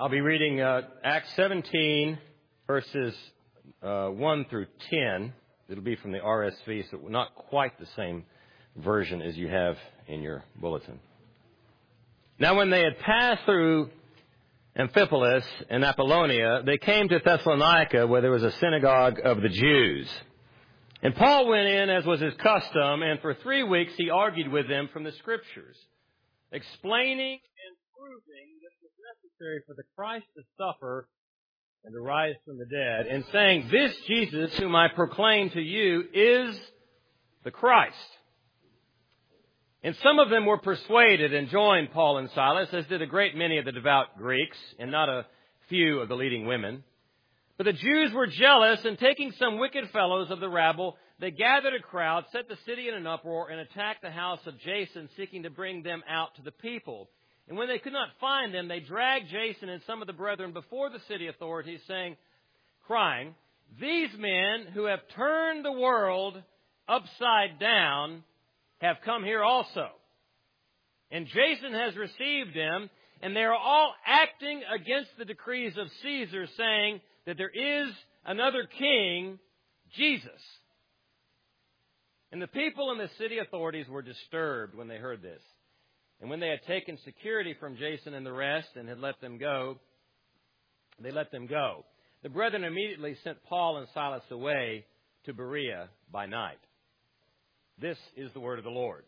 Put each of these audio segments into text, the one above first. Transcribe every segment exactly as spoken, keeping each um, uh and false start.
I'll be reading uh, Acts seventeen, verses uh, one through ten. It'll be from the R S V, so not quite the same version as you have in your bulletin. Now when they had passed through Amphipolis and Apollonia, they came to Thessalonica, where there was a synagogue of the Jews. And Paul went in, as was his custom, and for three weeks he argued with them from the Scriptures, explaining and proving that it was necessary for the Christ to suffer and to rise from the dead, and saying, "This Jesus, whom I proclaim to you, is the Christ." And some of them were persuaded and joined Paul and Silas, as did a great many of the devout Greeks, and not a few of the leading women. But the Jews were jealous, and taking some wicked fellows of the rabble, they gathered a crowd, set the city in an uproar, and attacked the house of Jason, seeking to bring them out to the people. And when they could not find them, they dragged Jason and some of the brethren before the city authorities, saying, crying, "These men who have turned the world upside down have come here also. And Jason has received them, and they are all acting against the decrees of Caesar, saying that there is another king, Jesus." And the people and the city authorities were disturbed when they heard this. And when they had taken security from Jason and the rest and had let them go, they let them go. The brethren immediately sent Paul and Silas away to Berea by night. This is the word of the Lord.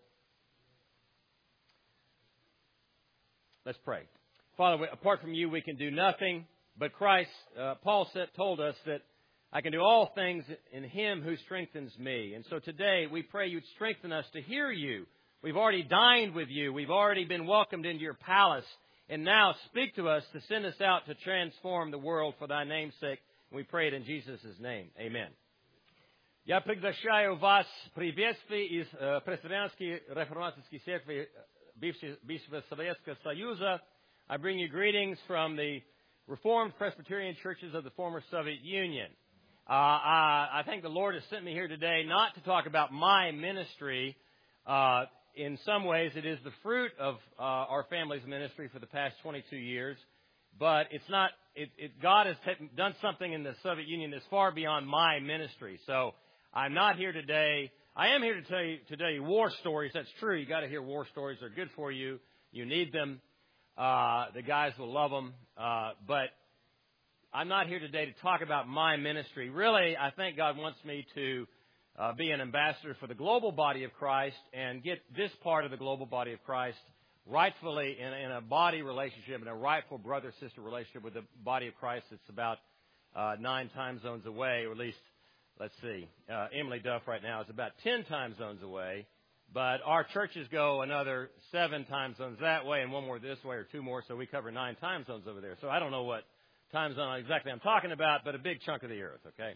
Let's pray. Father, apart from you, we can do nothing. But Christ, uh, Paul said, told us that I can do all things in him who strengthens me. And so today we pray you'd strengthen us to hear you. We've already dined with you. We've already been welcomed into your palace. And now speak to us to send us out to transform the world for thy name's sake. And we pray it in Jesus' name. Amen. Я приглашаю вас в приветствие из э, Пресвитерианской реформаторской церкви бывшего Советского Союза. I bring you greetings from the Reformed Presbyterian churches of the former Soviet Union. Uh, I, I think the Lord has sent me here today not to talk about my ministry. Uh, in some ways, it is the fruit of uh, our family's ministry for the past twenty-two years. But it's not. It, it, God has t- done something in the Soviet Union that's far beyond my ministry. So I'm not here today. I am here to tell you to tell you war stories. That's true. You got to hear war stories. They're good for you. You need them. Uh, the guys will love them. Uh, but I'm not here today to talk about my ministry. Really, I think God wants me to uh, be an ambassador for the global body of Christ and get this part of the global body of Christ rightfully in, in a body relationship, in a rightful brother-sister relationship with the body of Christ that's about uh, nine time zones away, or at least, let's see, uh, Emily Duff right now is about ten time zones away. But our churches go another seven time zones that way and one more this way or two more, so we cover nine time zones over there. So I don't know what time zone exactly I'm talking about, but a big chunk of the earth, okay?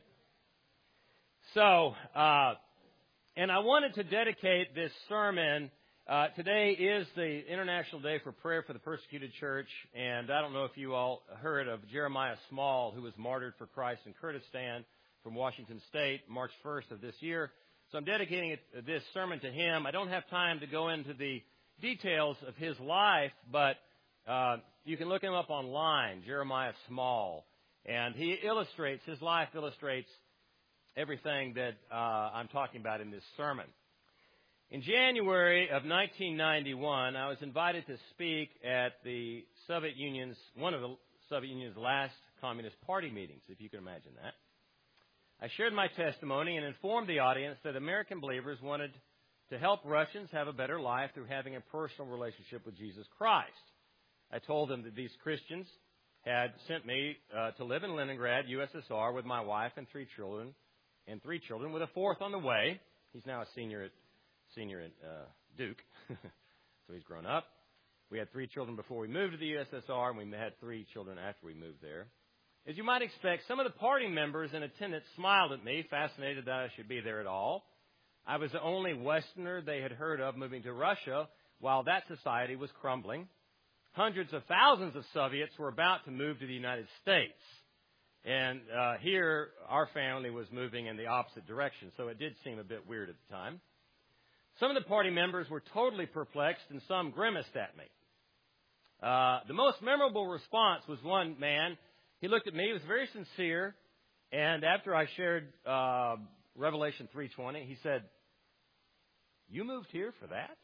So, uh, and I wanted to dedicate this sermon. Uh, today is the International Day for Prayer for the Persecuted Church, and I don't know if you all heard of Jeremiah Small, who was martyred for Christ in Kurdistan from Washington State, March first of this year. So I'm dedicating it, this sermon to him. I don't have time to go into the details of his life, but uh, you can look him up online, Jeremiah Small. And he illustrates, his life illustrates everything that uh, I'm talking about in this sermon. In January of nineteen ninety-one, I was invited to speak at the Soviet Union's, one of the Soviet Union's last Communist Party meetings, if you can imagine that. I shared my testimony and informed the audience that American believers wanted to help Russians have a better life through having a personal relationship with Jesus Christ. I told them that these Christians had sent me uh, to live in Leningrad, U S S R, with my wife and three children, and three children, with a fourth on the way. He's now a senior at senior at uh, Duke, so he's grown up. We had three children before we moved to the U S S R, and we had three children after we moved there. As you might expect, some of the party members in attendance smiled at me, fascinated that I should be there at all. I was the only Westerner they had heard of moving to Russia while that society was crumbling. Hundreds of thousands of Soviets were about to move to the United States. And uh, here, our family was moving in the opposite direction, so it did seem a bit weird at the time. Some of the party members were totally perplexed, and some grimaced at me. Uh, the most memorable response was one man. He looked at me. He was very sincere. And after I shared uh, Revelation three twenty, he said, "You moved here for that?"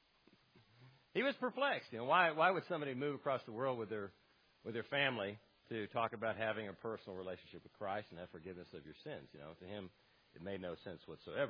He was perplexed. You know, why why would somebody move across the world with their with their family to talk about having a personal relationship with Christ and have forgiveness of your sins? You know, to him, it made no sense whatsoever.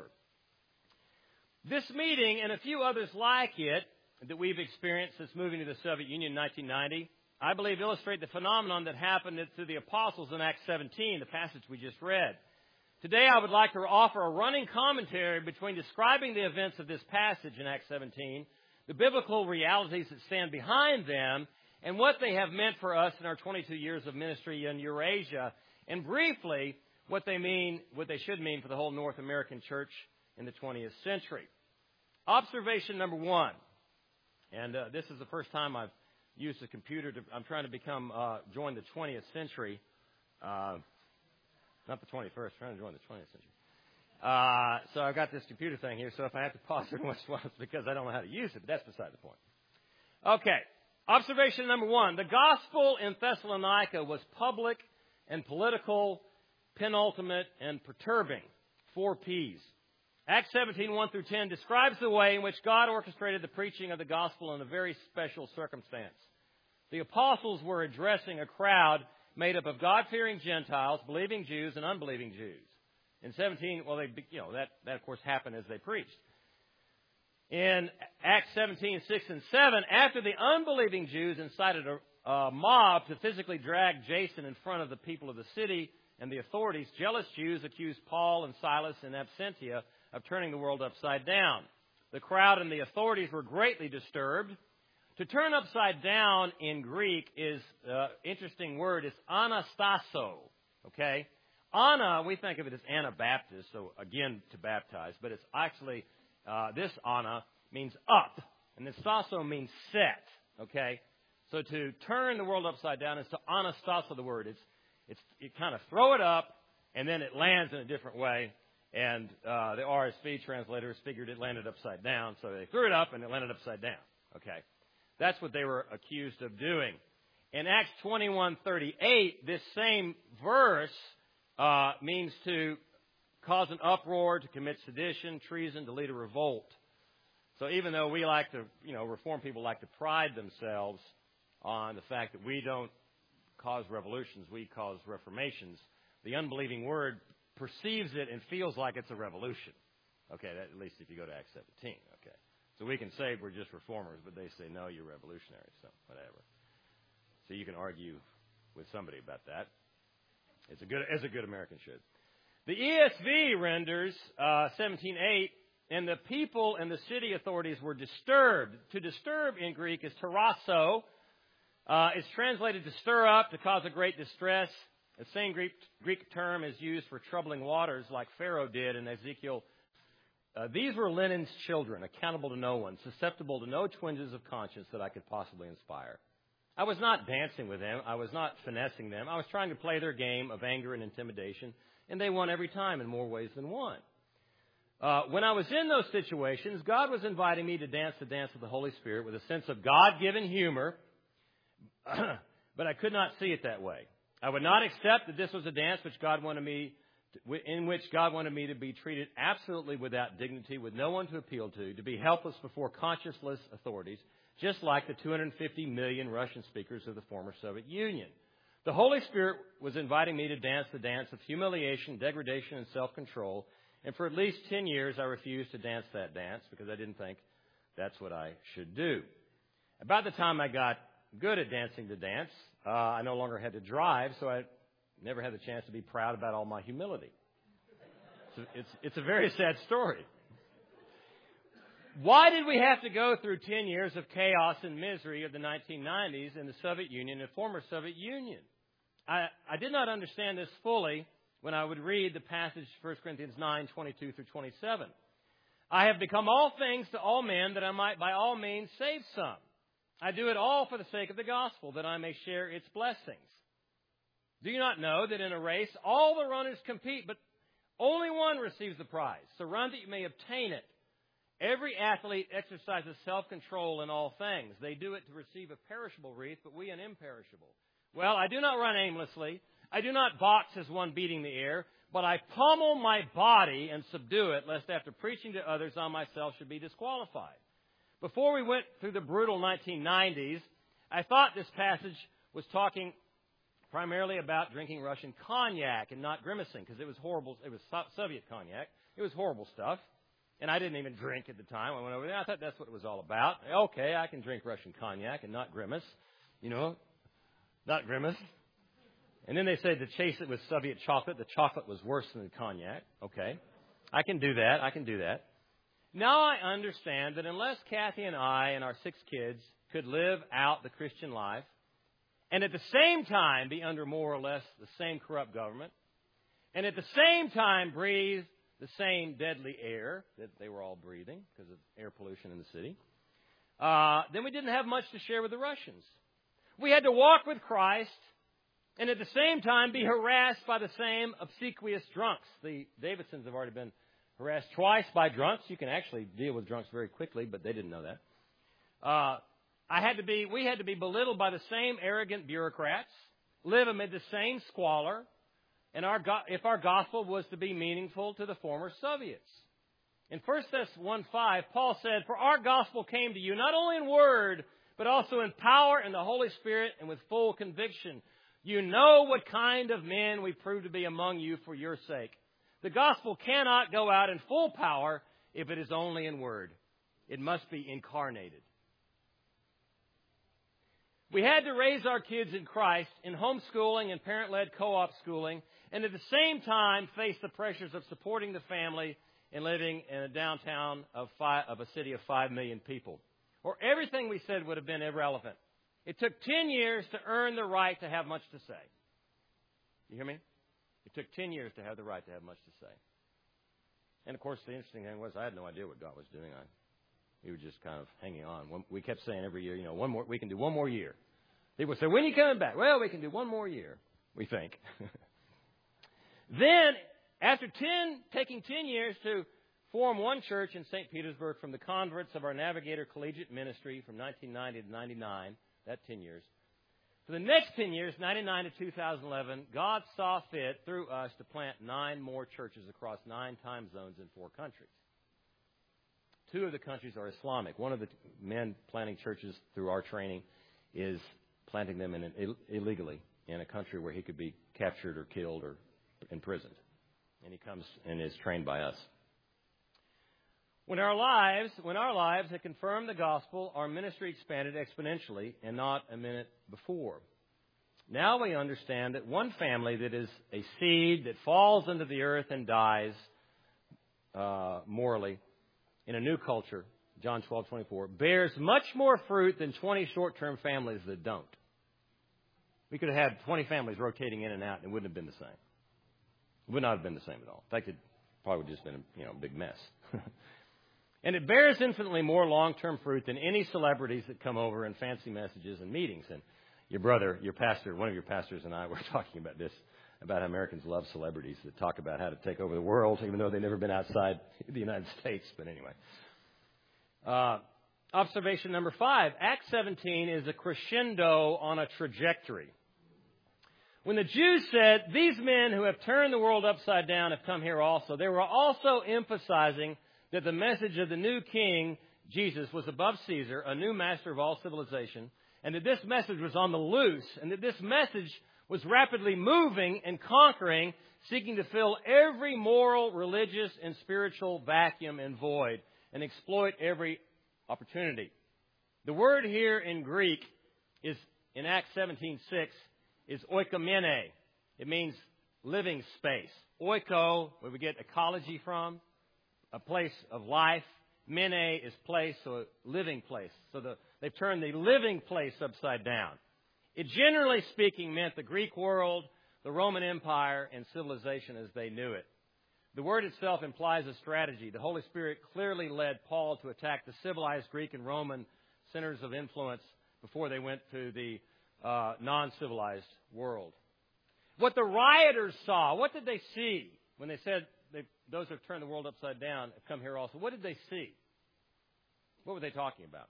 This meeting and a few others like it that we've experienced since moving to the Soviet Union in nineteen ninety, I believe illustrate the phenomenon that happened to the apostles in Acts seventeen, the passage we just read. Today I would like to offer a running commentary between describing the events of this passage in Acts seventeen, the biblical realities that stand behind them, and what they have meant for us in our twenty-two years of ministry in Eurasia, and briefly what they mean, what they should mean for the whole North American church in the twentieth century. Observation number one, and uh, this is the first time I've used a computer. To, I'm trying to become uh, join the twentieth century, uh, not the twenty-first. I'm trying to join the twentieth century. Uh, so I've got this computer thing here. So if I have to pause every once in a while, it's because I don't know how to use it. But that's beside the point. Okay. Observation number one: the gospel in Thessalonica was public and political, penultimate and perturbing. Four P's. Acts seventeen, one through ten describes the way in which God orchestrated the preaching of the gospel in a very special circumstance. The apostles were addressing a crowd made up of God-fearing Gentiles, believing Jews, and unbelieving Jews. In seventeen, well, they, you know, that, that of course happened as they preached. In Acts seventeen, six and seven, after the unbelieving Jews incited a, a mob to physically drag Jason in front of the people of the city and the authorities, jealous Jews accused Paul and Silas in absentia of turning the world upside down. The crowd and the authorities were greatly disturbed. To turn upside down in Greek is an uh, interesting word. It's anastaso, okay? Ana, we think of it as Anabaptist, so again, to baptize, but it's actually, uh, this ana means up, and this staso means set, okay? So to turn the world upside down is to anastaso the word. It's, it's, you kind of throw it up, and then it lands in a different way. And uh, the R S V translators figured it landed upside down, so they threw it up and it landed upside down. Okay, that's what they were accused of doing. In Acts twenty-one thirty-eight, this same verse uh, means to cause an uproar, to commit sedition, treason, to lead a revolt. So even though we like to, you know, Reformed people like to pride themselves on the fact that we don't cause revolutions, we cause reformations, the unbelieving word perceives it and feels like it's a revolution. Okay, that, at least if you go to Acts seventeen. Okay, so we can say we're just reformers, but they say, no, you're revolutionaries, so whatever. So you can argue with somebody about that. It's a good, as a good American should. The E S V renders uh, seventeen eight, and the people and the city authorities were disturbed. To disturb in Greek is tarasso. Uh, it's translated to stir up, to cause a great distress. The same Greek, Greek term is used for troubling waters like Pharaoh did in Ezekiel. Uh, these were Lenin's children, accountable to no one, susceptible to no twinges of conscience that I could possibly inspire. I was not dancing with them. I was not finessing them. I was trying to play their game of anger and intimidation, and they won every time in more ways than one. Uh, when I was in those situations, God was inviting me to dance the dance of the Holy Spirit with a sense of God-given humor, but I could not see it that way. I would not accept that this was a dance which God wanted me to, in which God wanted me to be treated absolutely without dignity, with no one to appeal to, to be helpless before conscienceless authorities, just like the two hundred fifty million Russian speakers of the former Soviet Union. The Holy Spirit was inviting me to dance the dance of humiliation, degradation, and self-control, and for at least ten years I refused to dance that dance because I didn't think that's what I should do. About the time I got good at dancing the dance, Uh, I no longer had to drive, so I never had the chance to be proud about all my humility. So it's, it's a very sad story. Why did we have to go through ten years of chaos and misery of the nineteen nineties in the Soviet Union and former Soviet Union? I, I did not understand this fully when I would read the passage First Corinthians nine, twenty-two through twenty-seven. I have become all things to all men that I might by all means save some. I do it all for the sake of the gospel, that I may share its blessings. Do you not know that in a race all the runners compete, but only one receives the prize? So run that you may obtain it. Every athlete exercises self-control in all things. They do it to receive a perishable wreath, but we an imperishable. Well, I do not run aimlessly. I do not box as one beating the air, but I pummel my body and subdue it, lest after preaching to others on myself should be disqualified. Before we went through the brutal nineteen nineties, I thought this passage was talking primarily about drinking Russian cognac and not grimacing, because it was horrible. It was Soviet cognac. It was horrible stuff. And I didn't even drink at the time. I went over there. I thought that's what it was all about. Okay, I can drink Russian cognac and not grimace. You know, not grimace. And then they said to chase it with Soviet chocolate. The chocolate was worse than the cognac. Okay, I can do that. I can do that. Now I understand that unless Kathy and I and our six kids could live out the Christian life and at the same time be under more or less the same corrupt government and at the same time breathe the same deadly air that they were all breathing because of air pollution in the city, uh, then we didn't have much to share with the Russians. We had to walk with Christ and at the same time be harassed by the same obsequious drunks. The Davidsons have already been harassed twice by drunks. You can actually deal with drunks very quickly, but they didn't know that. Uh, I had to be, we had to be belittled by the same arrogant bureaucrats, live amid the same squalor, and our, if our gospel was to be meaningful to the former Soviets. In First Thessalonians one five, Paul said, "For our gospel came to you not only in word, but also in power and the Holy Spirit and with full conviction. You know what kind of men we proved to be among you for your sake. The gospel cannot go out in full power if it is only in word. It must be incarnated." We had to raise our kids in Christ in homeschooling and parent-led co-op schooling, and at the same time face the pressures of supporting the family and living in a downtown of, five, of a city of five million people. Or everything we said would have been irrelevant. It took ten years to earn the right to have much to say. You hear me? It took ten years to have the right to have much to say. And, of course, the interesting thing was I had no idea what God was doing. I, we were just kind of hanging on. One, we kept saying every year, you know, one more, we can do one more year. People would say, "When are you coming back?" "Well, we can do one more year," we think. Then, after ten, taking ten years to form one church in Saint Petersburg from the converts of our Navigator Collegiate Ministry from nineteen ninety to ninety-nine, that ten years, for the next ten years, ninety-nine to two thousand eleven, God saw fit through us to plant nine more churches across nine time zones in four countries. Two of the countries are Islamic. One of the men planting churches through our training is planting them in an, Ill- illegally in a country where he could be captured or killed or imprisoned. And he comes and is trained by us. When our lives, when our lives had confirmed the gospel, our ministry expanded exponentially and not a minute before. Now we understand that one family that is a seed that falls into the earth and dies uh, morally in a new culture, John twelve twenty-four, bears much more fruit than twenty short-term families that don't. We could have had twenty families rotating in and out, and it wouldn't have been the same. It would not have been the same at all. In fact, it probably would have just been a, you know, a big mess. And it bears infinitely more long-term fruit than any celebrities that come over and fancy messages and meetings. And your brother, your pastor, one of your pastors and I were talking about this, about how Americans love celebrities that talk about how to take over the world, even though they've never been outside the United States. But anyway. Uh, observation number five, Acts seventeen is a crescendo on a trajectory. When the Jews said, "These men who have turned the world upside down have come here also," they were also emphasizing that the message of the new king, Jesus, was above Caesar, a new master of all civilization, and that this message was on the loose, and that this message was rapidly moving and conquering, seeking to fill every moral, religious, and spiritual vacuum and void, and exploit every opportunity. The word here in Greek is, in Acts seventeen six, is oikomene. It means living space. Oiko, where we get ecology from, a place of life. Mene is place, so a living place. So the, they've turned the living place upside down. It, generally speaking, meant the Greek world, the Roman Empire, and civilization as they knew it. The word itself implies a strategy. The Holy Spirit clearly led Paul to attack the civilized Greek and Roman centers of influence before they went to the uh, non-civilized world. What the rioters saw, what did they see when they said they, those who have turned the world upside down have come here also? What did they see? What were they talking about?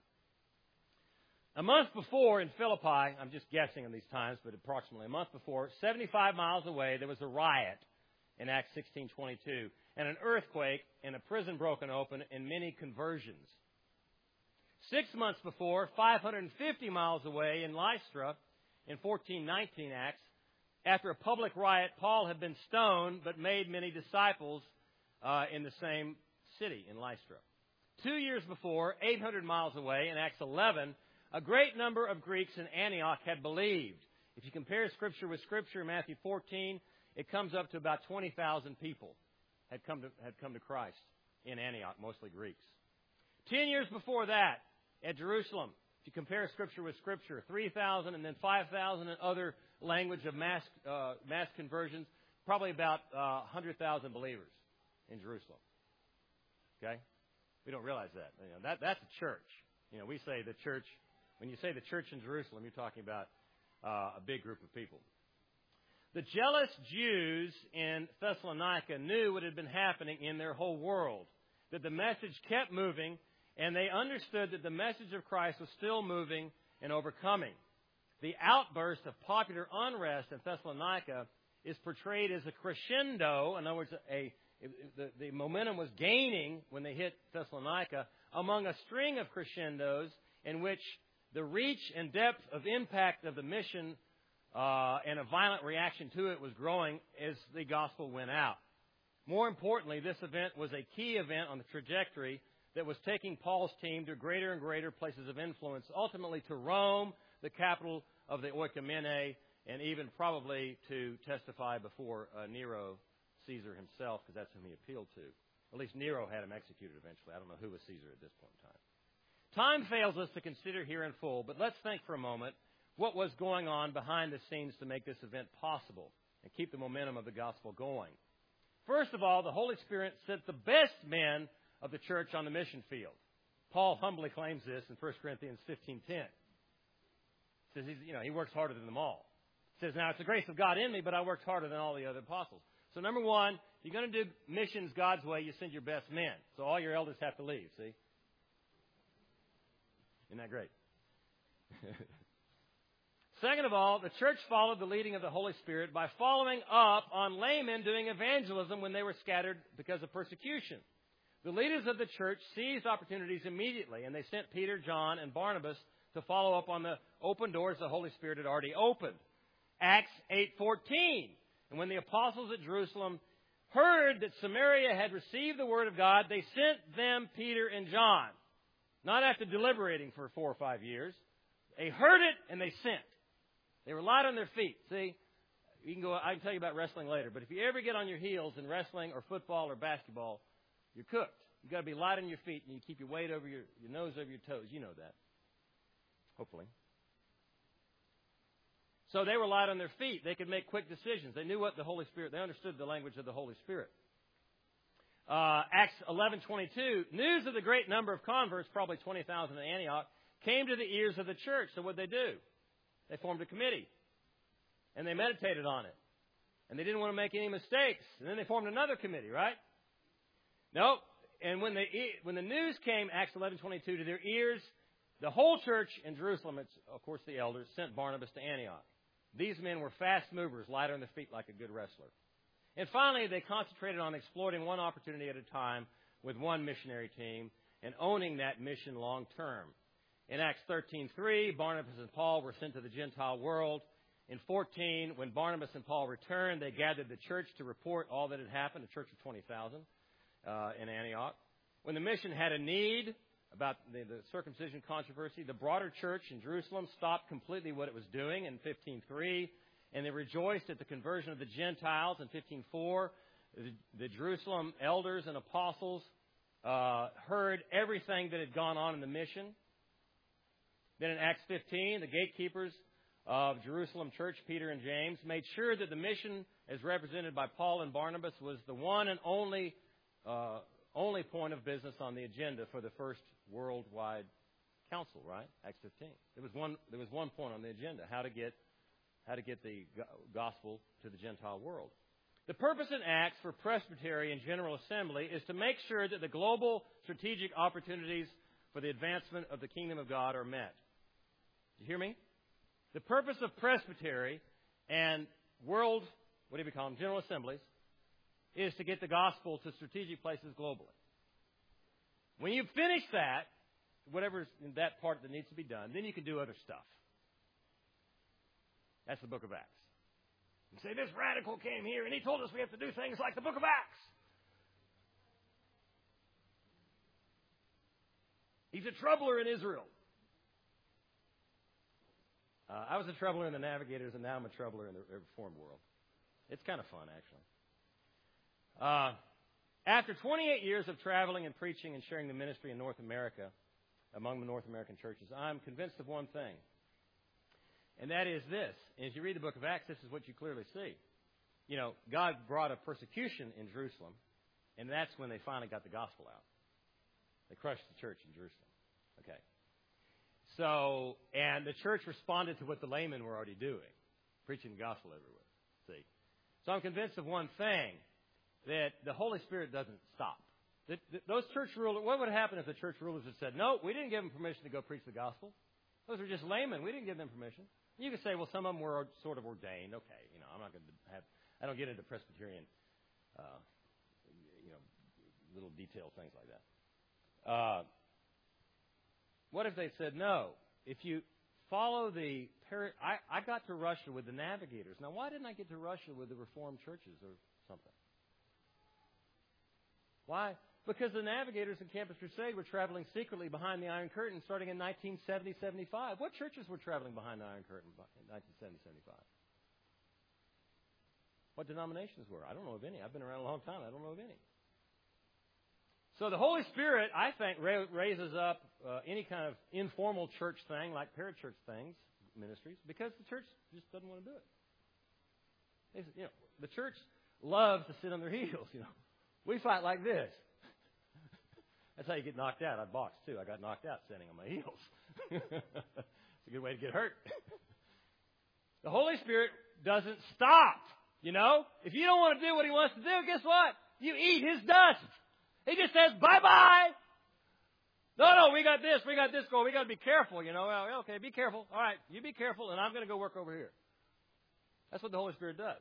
A month before in Philippi, I'm just guessing on these times, but approximately a month before, seventy-five miles away, there was a riot in Acts sixteen twenty-two, and an earthquake, and a prison broken open, and many conversions. Six months before, five hundred fifty miles away in Lystra, in fourteen nineteen Acts, after a public riot, Paul had been stoned, but made many disciples uh, in the same city, in Lystra. Two years before, eight hundred miles away, in Acts eleven, a great number of Greeks in Antioch had believed. If you compare Scripture with Scripture in Matthew fourteen, it comes up to about twenty thousand people had come to, had come to Christ in Antioch, mostly Greeks. Ten years before that, at Jerusalem, if you compare Scripture with Scripture, three thousand and then five thousand in other language of mass, uh, mass conversions, probably about uh, one hundred thousand believers in Jerusalem. Okay? We don't realize that. You know, that. That's a church. You know, we say the church. When you say the church in Jerusalem, you're talking about uh, a big group of people. The jealous Jews in Thessalonica knew what had been happening in their whole world, that the message kept moving, and they understood that the message of Christ was still moving and overcoming. The outburst of popular unrest in Thessalonica is portrayed as a crescendo. In other words, a, the, the momentum was gaining when they hit Thessalonica among a string of crescendos in which the reach and depth of impact of the mission uh, and a violent reaction to it was growing as the gospel went out. More importantly, this event was a key event on the trajectory that was taking Paul's team to greater and greater places of influence, ultimately to Rome, the capital of the Oikumene, and even probably to testify before uh, Nero, Caesar himself, because that's whom he appealed to. At least Nero had him executed eventually. I don't know who was Caesar at this point in time. Time fails us to consider here in full, but let's think for a moment what was going on behind the scenes to make this event possible and keep the momentum of the gospel going. First of all, the Holy Spirit sent the best men of the church on the mission field. Paul humbly claims this in First Corinthians fifteen ten. He says he's, you know, he works harder than them all. He says, now it's the grace of God in me, but I worked harder than all the other apostles. So number one, if you're going to do missions God's way, you send your best men. So all your elders have to leave, see? Isn't that great? Second of all, the church followed the leading of the Holy Spirit by following up on laymen doing evangelism when they were scattered because of persecution. The leaders of the church seized opportunities immediately, and they sent Peter, John, and Barnabas to follow up on the open doors the Holy Spirit had already opened. Acts eight fourteen. And when the apostles at Jerusalem heard that Samaria had received the word of God, they sent them Peter and John. Not after deliberating for four or five years. They heard it and they sent. They were light on their feet. See, you can go. I can tell you about wrestling later. But if you ever get on your heels in wrestling or football or basketball, you're cooked. You've got to be light on your feet and you keep your weight over your, your nose over your toes. You know that. Hopefully. So they were light on their feet. They could make quick decisions. They knew what the Holy Spirit, they understood the language of the Holy Spirit. Uh, Acts eleven twenty-two, news of the great number of converts, probably twenty thousand in Antioch, came to the ears of the church. So what did they do? They formed a committee. And they meditated on it. And they didn't want to make any mistakes. And then they formed another committee, right? No. And when, they, when the news came, Acts eleven twenty-two, to their ears, the whole church in Jerusalem, it's, of course the elders, sent Barnabas to Antioch. These men were fast movers, light on their feet like a good wrestler. And finally, they concentrated on exploiting one opportunity at a time with one missionary team and owning that mission long term. In Acts thirteen three, Barnabas and Paul were sent to the Gentile world. In fourteen, when Barnabas and Paul returned, they gathered the church to report all that had happened, a church of twenty thousand uh, in Antioch. When the mission had a need about the, the circumcision controversy, the broader church in Jerusalem stopped completely what it was doing in fifteen three. And they rejoiced at the conversion of the Gentiles in fifteen four. The, the Jerusalem elders and apostles uh, heard everything that had gone on in the mission. Then in Acts fifteen, the gatekeepers of Jerusalem Church, Peter and James, made sure that the mission, as represented by Paul and Barnabas, was the one and only uh, only point of business on the agenda for the first worldwide council. Right? Acts fifteen. There was one. There was one point on the agenda: how to get how to get the gospel to the Gentile world. The purpose in Acts for Presbytery and General Assembly is to make sure that the global strategic opportunities for the advancement of the kingdom of God are met. Do you hear me? The purpose of presbytery and world, what do we call them, general assemblies, is to get the gospel to strategic places globally. When you finish that, whatever's in that part that needs to be done, then you can do other stuff. That's the book of Acts. You say, this radical came here and he told us we have to do things like the book of Acts. He's a troubler in Israel. Uh, I was a troubler in the Navigators, and now I'm a troubler in the Reformed world. It's kind of fun, actually. Uh, after twenty-eight years of traveling and preaching and sharing the ministry in North America, among the North American churches, I'm convinced of one thing. And that is this. As you read the book of Acts, this is what you clearly see. You know, God brought a persecution in Jerusalem, and that's when they finally got the gospel out. They crushed the church in Jerusalem. Okay. So, and the church responded to what the laymen were already doing, preaching the gospel everywhere. See? So I'm convinced of one thing, that the Holy Spirit doesn't stop. That, that those church rulers, what would happen if the church rulers had said, no, we didn't give them permission to go preach the gospel. Those are just laymen. We didn't give them permission. You could say, well, some of them were sort of ordained. Okay, you know, I'm not going to have, I don't get into Presbyterian, uh, you know, little detailed things like that. Uh, what if they said, no, if you follow the, I, I got to Russia with the Navigators. Now, why didn't I get to Russia with the Reformed churches or something? Why? Because the Navigators in Campus Crusade were traveling secretly behind the Iron Curtain starting in nineteen seventy to seventy-five. What churches were traveling behind the Iron Curtain in nineteen seventy to seventy-five? What denominations were? I don't know of any. I've been around a long time. I don't know of any. So the Holy Spirit, I think, raises up uh, any kind of informal church thing, like parachurch things, ministries, because the church just doesn't want to do it. It's, you know, the church loves to sit on their heels. You know, we fight like this. That's how you get knocked out. I boxed too. I got knocked out standing on my heels. It's a good way to get hurt. The Holy Spirit doesn't stop. You know, if you don't want to do what He wants to do, guess what? You eat His dust. He just says, bye-bye. No, no, we got this. We got this going. We got to be careful, you know. Well, okay, be careful. All right, you be careful, and I'm going to go work over here. That's what the Holy Spirit does.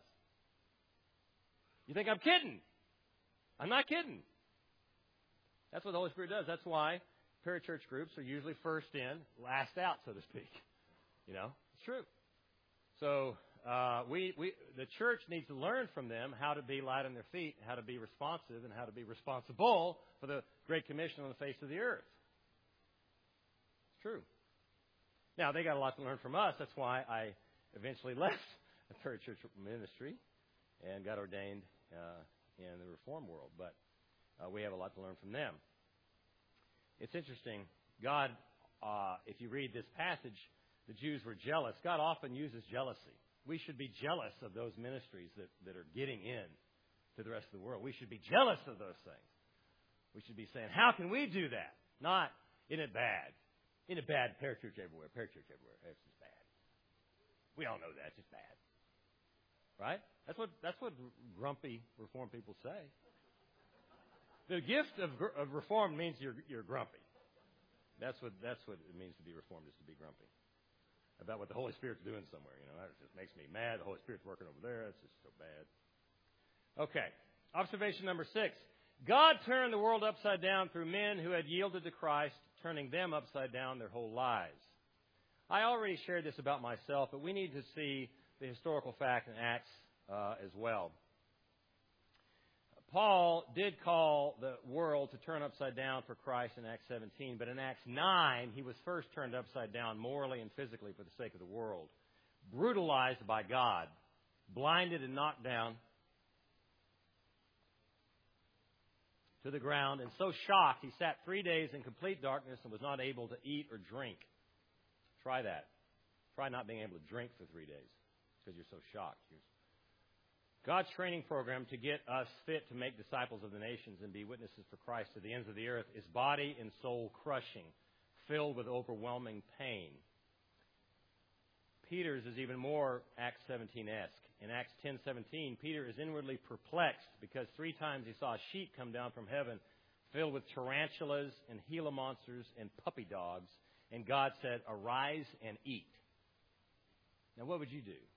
You think I'm kidding? I'm not kidding. That's what the Holy Spirit does. That's why parachurch groups are usually first in, last out, so to speak. You know, it's true. So uh, we, we, the church needs to learn from them how to be light on their feet, how to be responsive, and how to be responsible for the Great Commission on the face of the earth. It's true. Now, they got a lot to learn from us. That's why I eventually left the parachurch ministry and got ordained uh, in the Reformed world. But uh, we have a lot to learn from them. It's interesting. God, uh, if you read this passage, the Jews were jealous. God often uses jealousy. We should be jealous of those ministries that, that are getting in to the rest of the world. We should be jealous of those things. We should be saying, how can we do that? Not, isn't it bad? Isn't it bad? Parachurch everywhere. Parachurch everywhere. It's just bad. We all know that. It's just bad. Right? That's what, that's what grumpy Reformed people say. The gift of, of Reformed means you're, you're grumpy. That's what, that's what it means to be Reformed, is to be grumpy about what the Holy Spirit's doing somewhere. You know, that just makes me mad. The Holy Spirit's working over there. It's just so bad. Okay. Observation number six. God turned the world upside down through men who had yielded to Christ, turning them upside down their whole lives. I already shared this about myself, but we need to see the historical fact in Acts uh, as well. Paul did call the world to turn upside down for Christ in Acts seventeen, but in Acts nine, he was first turned upside down morally and physically for the sake of the world. Brutalized by God, blinded and knocked down to the ground, and so shocked, he sat three days in complete darkness and was not able to eat or drink. Try that. Try not being able to drink for three days because you're so shocked. You're God's training program to get us fit to make disciples of the nations and be witnesses for Christ to the ends of the earth is body and soul crushing, filled with overwhelming pain. Peter's is even more Acts seventeen-esque. In Acts ten seventeen, Peter is inwardly perplexed because three times he saw a sheet come down from heaven, filled with tarantulas and Gila monsters and puppy dogs. And God said, arise and eat. Now, what would you do?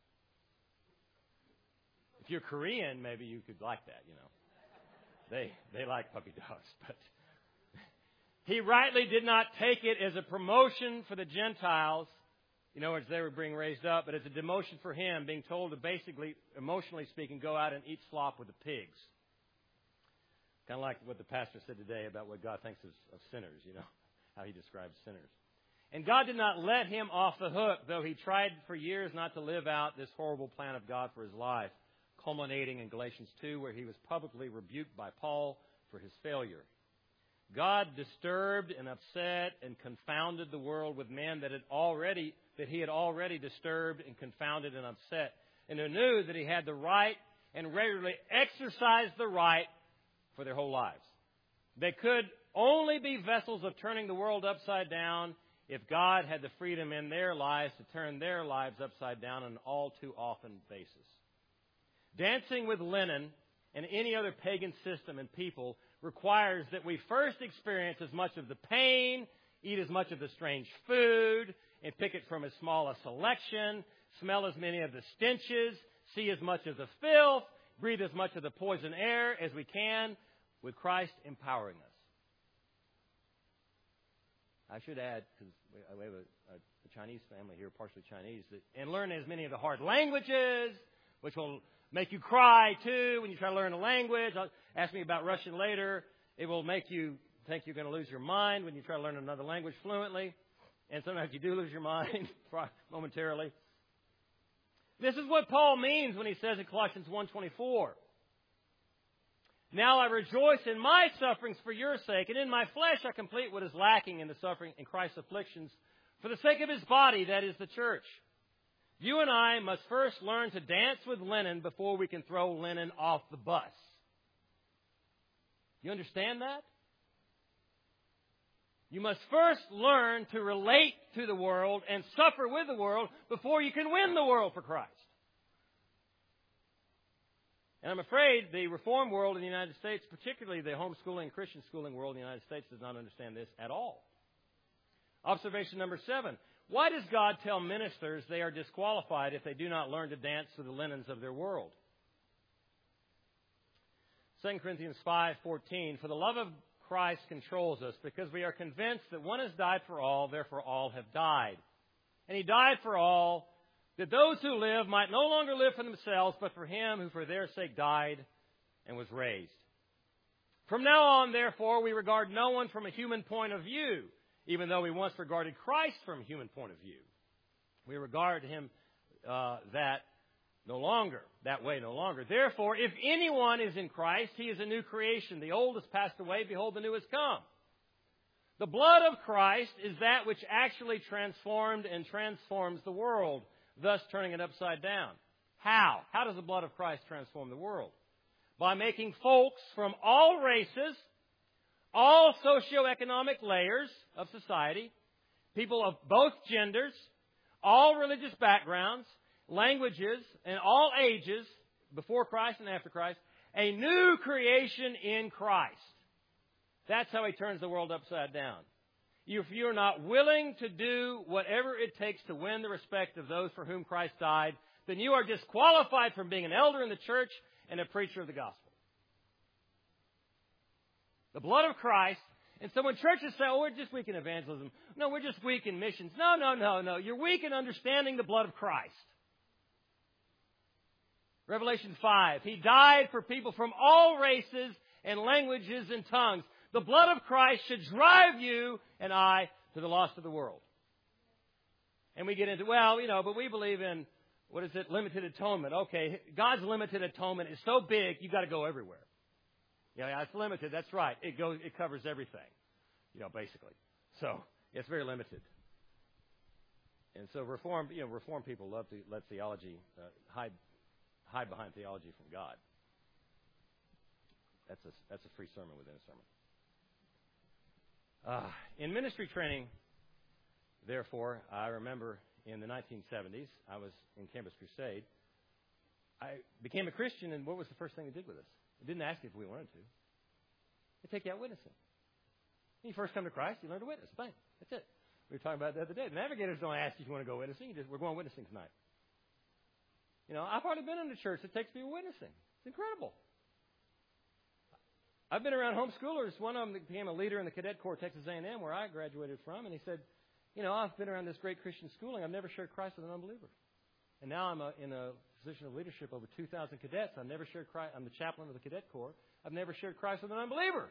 If you're Korean, maybe you could like that, you know. They they like puppy dogs. But he rightly did not take it as a promotion for the Gentiles, you know, as they were being raised up, but as a demotion for him, being told to basically, emotionally speaking, go out and eat slop with the pigs. Kind of like what the pastor said today about what God thinks of, of sinners, you know, how he describes sinners. And God did not let him off the hook, though he tried for years not to live out this horrible plan of God for his life, culminating in Galatians two, where he was publicly rebuked by Paul for his failure. God disturbed and upset and confounded the world with men that had already that he had already disturbed and confounded and upset, and who knew that he had the right and regularly exercised the right for their whole lives. They could only be vessels of turning the world upside down if God had the freedom in their lives to turn their lives upside down on an all too often basis. Dancing with linen and any other pagan system and people requires that we first experience as much of the pain, eat as much of the strange food, and pick it from as small a selection, smell as many of the stenches, see as much of the filth, breathe as much of the poison air as we can, with Christ empowering us. I should add, because we have a, a, a Chinese family here, partially Chinese, that, and learn as many of the hard languages, which will make you cry, too, when you try to learn a language. Ask me about Russian later. It will make you think you're going to lose your mind when you try to learn another language fluently. And sometimes you do lose your mind momentarily. This is what Paul means when he says in Colossians one twenty-four, now I rejoice in my sufferings for your sake, and in my flesh I complete what is lacking in the suffering in Christ's afflictions for the sake of his body, that is the church. You and I must first learn to dance with linen before we can throw linen off the bus. You understand that? You must first learn to relate to the world and suffer with the world before you can win the world for Christ. And I'm afraid the reform world in the United States, particularly the homeschooling and Christian schooling world in the United States, does not understand this at all. Observation number seven. Why does God tell ministers they are disqualified if they do not learn to dance to the linens of their world? Second Corinthians five fourteen, for the love of Christ controls us, because we are convinced that one has died for all, therefore all have died. And he died for all, that those who live might no longer live for themselves, but for him who for their sake died and was raised. From now on, therefore, we regard no one from a human point of view, even though we once regarded Christ from a human point of view. We regard him uh, that no longer, that way no longer. Therefore, if anyone is in Christ, he is a new creation. The old has passed away, behold, the new has come. The blood of Christ is that which actually transformed and transforms the world, thus turning it upside down. How? How does the blood of Christ transform the world? By making folks from all races, all socioeconomic layers of society, people of both genders, all religious backgrounds, languages, and all ages, before Christ and after Christ, a new creation in Christ. That's how he turns the world upside down. If you're not willing to do whatever it takes to win the respect of those for whom Christ died, then you are disqualified from being an elder in the church and a preacher of the gospel. The blood of Christ. And so when churches say, oh, we're just weak in evangelism. No, we're just weak in missions. No, no, no, no. You're weak in understanding the blood of Christ. Revelation five. He died for people from all races and languages and tongues. The blood of Christ should drive you and I to the lost of the world. And we get into, well, you know, but we believe in, what is it, limited atonement. Okay, God's limited atonement is so big, you've got to go everywhere. Yeah, yeah, it's limited. That's right. It goes, it covers everything, you know, basically. So it's very limited. And so reform, you know, reform people love to let theology uh, hide hide behind theology from God. That's a that's a free sermon within a sermon. Uh, in ministry training, therefore, I remember in the nineteen seventies, I was in Campus Crusade. I became a Christian, and what was the first thing they did with us? They didn't ask if we wanted to. They take you out witnessing. When you first come to Christ, you learn to witness. Bang. That's it. We were talking about it the other day. The navigators don't ask you if you want to go witnessing. You just, we're going witnessing tonight. You know, I've hardly been in a church that takes people witnessing. It's incredible. I've been around homeschoolers. One of them became a leader in the Cadet Corps at Texas A and M, where I graduated from, and he said, you know, I've been around this great Christian schooling. I've never shared Christ with an unbeliever. And now I'm a, in a position of leadership over two thousand cadets. I've never shared Christ. I'm the chaplain of the Cadet Corps. I've never shared Christ with an unbeliever.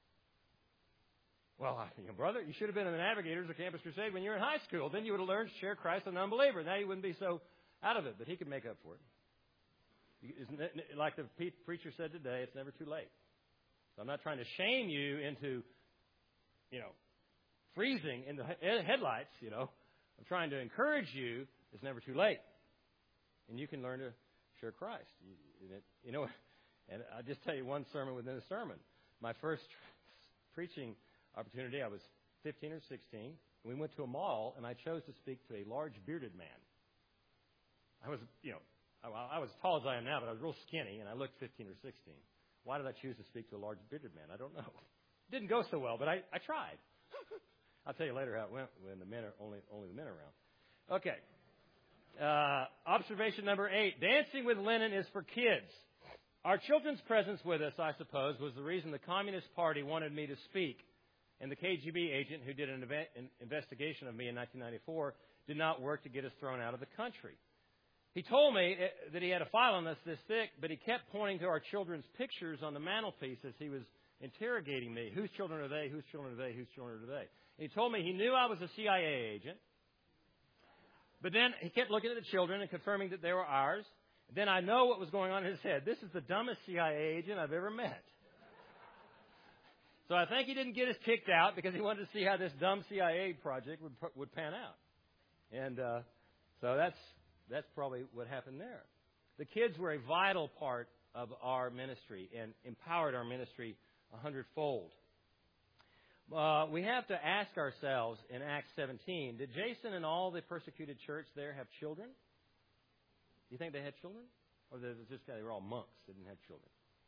Well, you know, brother, you should have been in the Navigators or Campus Crusade when you were in high school. Then you would have learned to share Christ with an unbeliever. Now you wouldn't be so out of it, but he could make up for it. It's, like the preacher said today, it's never too late. So I'm not trying to shame you into, you know, freezing in the headlights, you know. I'm trying to encourage you. It's never too late. And you can learn to share Christ. You, you know, and I'll just tell you one sermon within a sermon. My first preaching opportunity, I was fifteen or sixteen. And we went to a mall, and I chose to speak to a large bearded man. I was, you know, I, I was as tall as I am now, but I was real skinny, and I looked fifteen or sixteen. Why did I choose to speak to a large bearded man? I don't know. It didn't go so well, but I, I tried. I'll tell you later how it went when the men are only only the men are around. Okay. Uh, observation number eight. Dancing with linen is for kids. Our children's presence with us, I suppose, was the reason the Communist Party wanted me to speak. And the K G B agent who did an, event, an investigation of me in nineteen ninety-four did not work to get us thrown out of the country. He told me that he had a file on us this thick, but he kept pointing to our children's pictures on the mantelpiece as he was interrogating me. Whose children are they? Whose children are they? Whose children are they? And he told me he knew I was a C I A agent. But then he kept looking at the children and confirming that they were ours. Then I know what was going on in his head. This is the dumbest C I A agent I've ever met. So I think he didn't get us kicked out because he wanted to see how this dumb C I A project would would pan out. And uh, so that's that's probably what happened there. The kids were a vital part of our ministry and empowered our ministry a hundredfold. Uh, we have to ask ourselves in Acts seventeen, did Jason and all the persecuted church there have children? Do you think they had children? Or they were just they were all monks that didn't have children?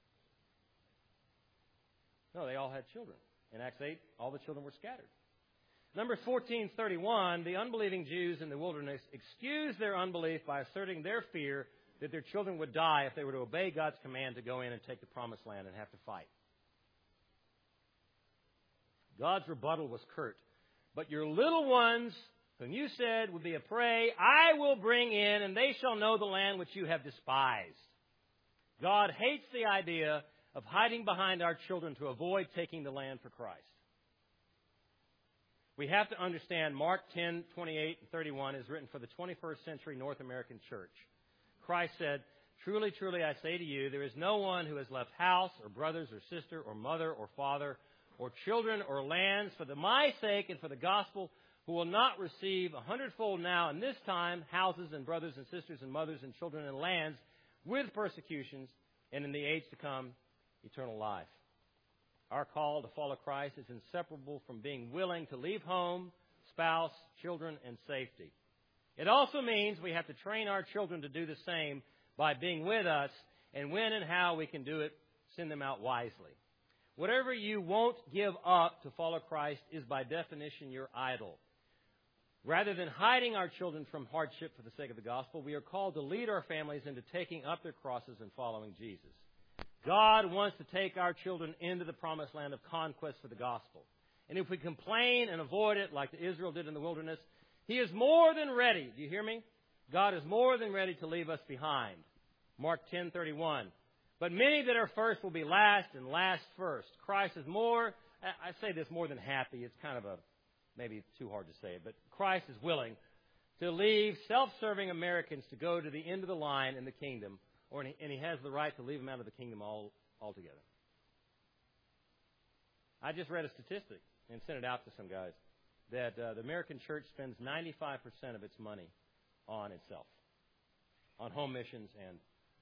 No, they all had children. In Acts eight, all the children were scattered. Numbers fourteen thirty-one, the unbelieving Jews in the wilderness excused their unbelief by asserting their fear that their children would die if they were to obey God's command to go in and take the promised land and have to fight. God's rebuttal was curt. But your little ones, whom you said would be a prey, I will bring in, and they shall know the land which you have despised. God hates the idea of hiding behind our children to avoid taking the land for Christ. We have to understand Mark ten, twenty-eight, and thirty-one is written for the twenty-first century North American church. Christ said, truly, truly, I say to you, there is no one who has left house or brothers or sister or mother or father or children or lands for the my sake and for the gospel who will not receive a hundredfold now in this time houses and brothers and sisters and mothers and children and lands with persecutions, and in the age to come eternal life. Our call to follow Christ is inseparable from being willing to leave home, spouse, children, and safety. It also means we have to train our children to do the same by being with us, and when and how we can do it, send them out wisely. Whatever you won't give up to follow Christ is by definition your idol. Rather than hiding our children from hardship for the sake of the gospel, we are called to lead our families into taking up their crosses and following Jesus. God wants to take our children into the promised land of conquest for the gospel. And if we complain and avoid it like Israel did in the wilderness, He is more than ready. Do you hear me? God is more than ready to leave us behind. Mark ten thirty-one. But many that are first will be last, and last first. Christ is more, I say this more than happy. It's kind of a, maybe too hard to say it, but Christ is willing to leave self-serving Americans to go to the end of the line in the kingdom, or and He has the right to leave them out of the kingdom all altogether. I just read a statistic and sent it out to some guys that uh, the American church spends ninety-five percent of its money on itself, on home missions and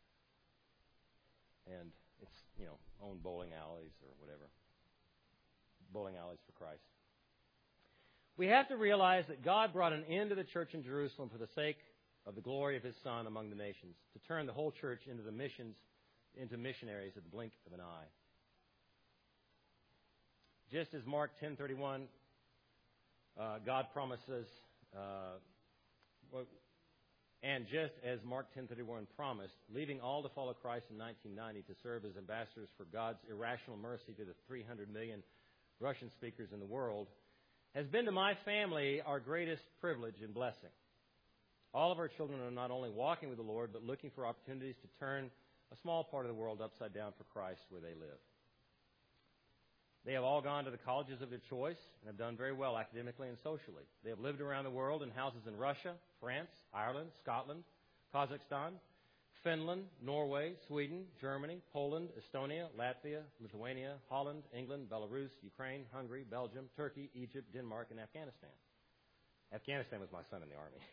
and its, you know, own bowling alleys or whatever. Bowling alleys for Christ. We have to realize that God brought an end to the church in Jerusalem for the sake of the glory of His Son among the nations, to turn the whole church into the missions, into missionaries at the blink of an eye. just as Mark ten thirty-one, uh, God promises, uh, well, and just as Mark ten thirty-one promised, leaving all to follow Christ in nineteen ninety to serve as ambassadors for God's irrational mercy to the three hundred million Russian speakers in the world, has been to my family our greatest privilege and blessing. All of our children are not only walking with the Lord, but looking for opportunities to turn a small part of the world upside down for Christ where they live. They have all gone to the colleges of their choice and have done very well academically and socially. They have lived around the world in houses in Russia, France, Ireland, Scotland, Kazakhstan, Finland, Norway, Sweden, Germany, Poland, Estonia, Latvia, Lithuania, Holland, England, Belarus, Ukraine, Hungary, Belgium, Turkey, Egypt, Denmark, and Afghanistan. Afghanistan was my son in the army.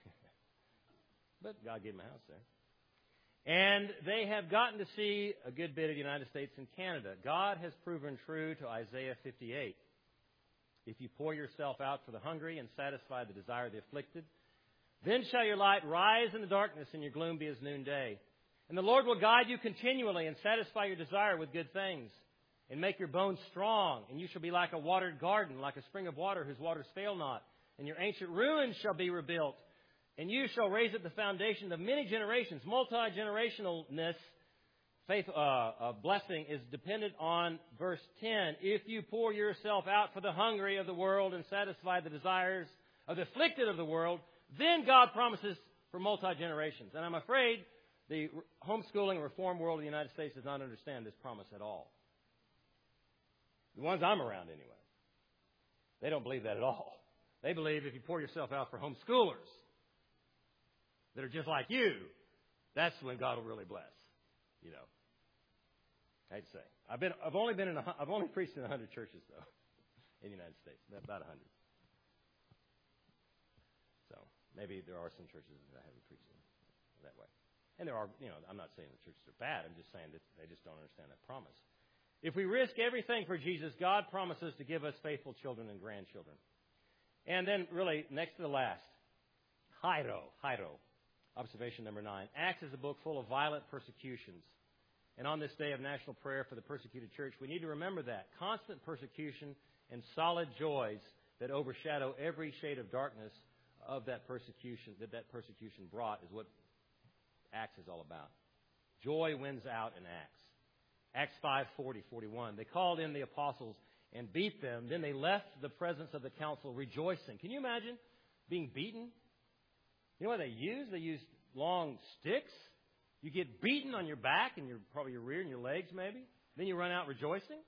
But God gave him a house there. And they have gotten to see a good bit of the United States and Canada. God has proven true to Isaiah fifty-eight. If you pour yourself out for the hungry and satisfy the desire of the afflicted, then shall your light rise in the darkness and your gloom be as noonday. And the Lord will guide you continually and satisfy your desire with good things and make your bones strong. And you shall be like a watered garden, like a spring of water whose waters fail not. And your ancient ruins shall be rebuilt. And you shall raise up the foundation of many generations. Multi-generationalness, faith, uh, uh, blessing is dependent on verse ten. If you pour yourself out for the hungry of the world and satisfy the desires of the afflicted of the world, then God promises for multi-generations. And I'm afraid the homeschooling reform world of the United States does not understand this promise at all. The ones I'm around anyway. They don't believe that at all. They believe if you pour yourself out for homeschoolers that are just like you, that's when God will really bless. You know, I hate to say. I've been, I've only been in, a, I've only preached in a hundred churches though, in the United States, about a hundred. So maybe there are some churches that I haven't preached in that way, and there are. You know, I'm not saying the churches are bad. I'm just saying that they just don't understand that promise. If we risk everything for Jesus, God promises to give us faithful children and grandchildren. And then, really, next to the last, Hiero, Hiero. Observation number nine. Acts is a book full of violent persecutions. And on this day of national prayer for the persecuted church, we need to remember that. Constant persecution and solid joys that overshadow every shade of darkness of that persecution, that that persecution brought is what Acts is all about. Joy wins out in Acts. Acts five, forty, forty-one. They called in the apostles and beat them. Then they left the presence of the council rejoicing. Can you imagine being beaten? You know what they use? They use long sticks. You get beaten on your back and your probably your rear and your legs maybe. Then you run out rejoicing.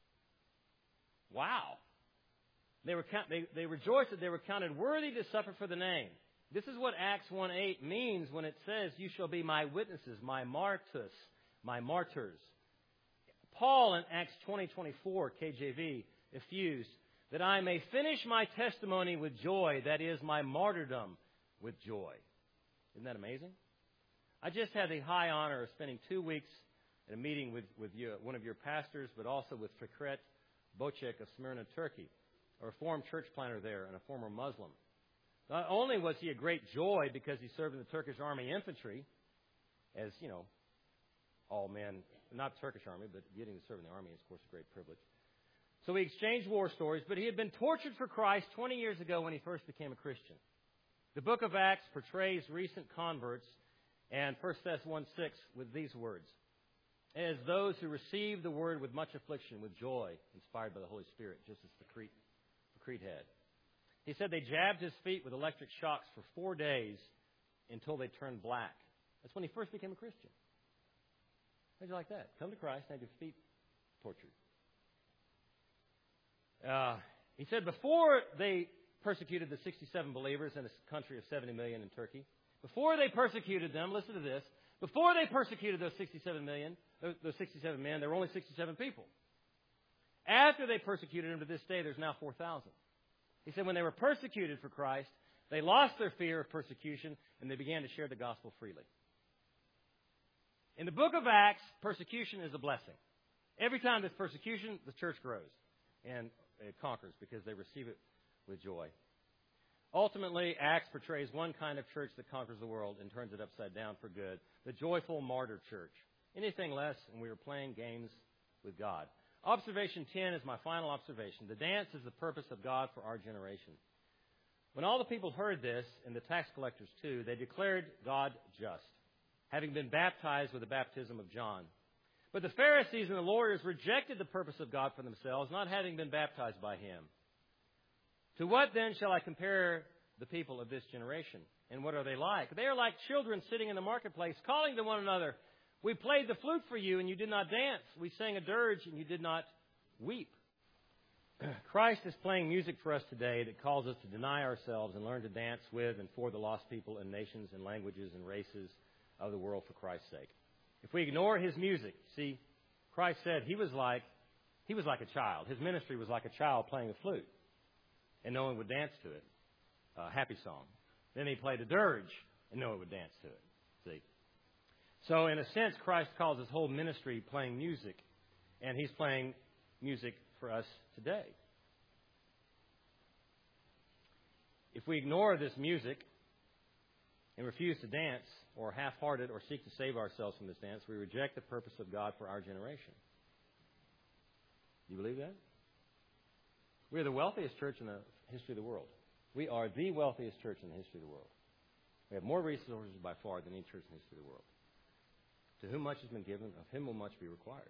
Wow. They were they, they rejoiced that they were counted worthy to suffer for the name. This is what Acts one eight means when it says, "You shall be my witnesses, my martus, my martyrs." Paul in Acts twenty twenty-four, K J V, effused, "That I may finish my testimony with joy, that is, my martyrdom with joy." Isn't that amazing? I just had the high honor of spending two weeks at a meeting with, with you, one of your pastors, but also with Fikret Bocek of Smyrna, Turkey, a Reformed church planter there and a former Muslim. Not only was he a great joy because he served in the Turkish Army infantry, as, you know, all men, not Turkish Army, but getting to serve in the Army is, of course, a great privilege. So we exchanged war stories, but he had been tortured for Christ twenty years ago when he first became a Christian. The book of Acts portrays recent converts and First Thessalonians one six with these words, "As those who receive the word with much affliction, with joy, inspired by the Holy Spirit," just as Fikret had. He said they jabbed his feet with electric shocks for four days until they turned black. That's when he first became a Christian. How'd you like that? Come to Christ, have your feet tortured. Uh, he said before they persecuted the sixty-seven believers in a country of seventy million in Turkey, before they persecuted them, listen to this, before they persecuted those sixty-seven million, those, those sixty-seven men, there were only sixty-seven people. After they persecuted them to this day, there's now four thousand. He said when they were persecuted for Christ, they lost their fear of persecution and they began to share the gospel freely. In the book of Acts, persecution is a blessing. Every time there's persecution, the church grows and it conquers because they receive it with joy. Ultimately, Acts portrays one kind of church that conquers the world and turns it upside down for good, the joyful martyr church. Anything less, and we were playing games with God. Observation ten is my final observation. The dance is the purpose of God for our generation. When all the people heard this, and the tax collectors too, they declared God just, having been baptized with the baptism of John. But the Pharisees and the lawyers rejected the purpose of God for themselves, not having been baptized by him. To what then shall I compare the people of this generation? And what are they like? They are like children sitting in the marketplace, calling to one another, we played the flute for you, and you did not dance. We sang a dirge, and you did not weep. Christ is playing music for us today that calls us to deny ourselves and learn to dance with and for the lost people and nations and languages and races of the world for Christ's sake. If we ignore his music, see, Christ said he was like he was like a child. His ministry was like a child playing a flute, and no one would dance to it. A happy song. Then he played a dirge, and no one would dance to it. See. So in a sense, Christ calls his whole ministry playing music, and he's playing music for us today. If we ignore this music and refuse to dance, or half-hearted, or seek to save ourselves from this dance, we reject the purpose of God for our generation. Do you believe that? We are the wealthiest church in the history of the world. We are the wealthiest church in the history of the world. We have more resources by far than any church in the history of the world. To whom much has been given, of him will much be required.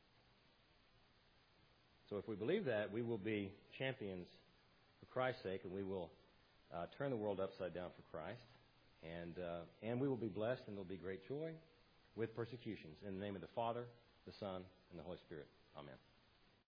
So if we believe that, we will be champions for Christ's sake, and we will uh, turn the world upside down for Christ. And uh, and we will be blessed, and there will be great joy with persecutions. In the name of the Father, the Son, and the Holy Spirit. Amen.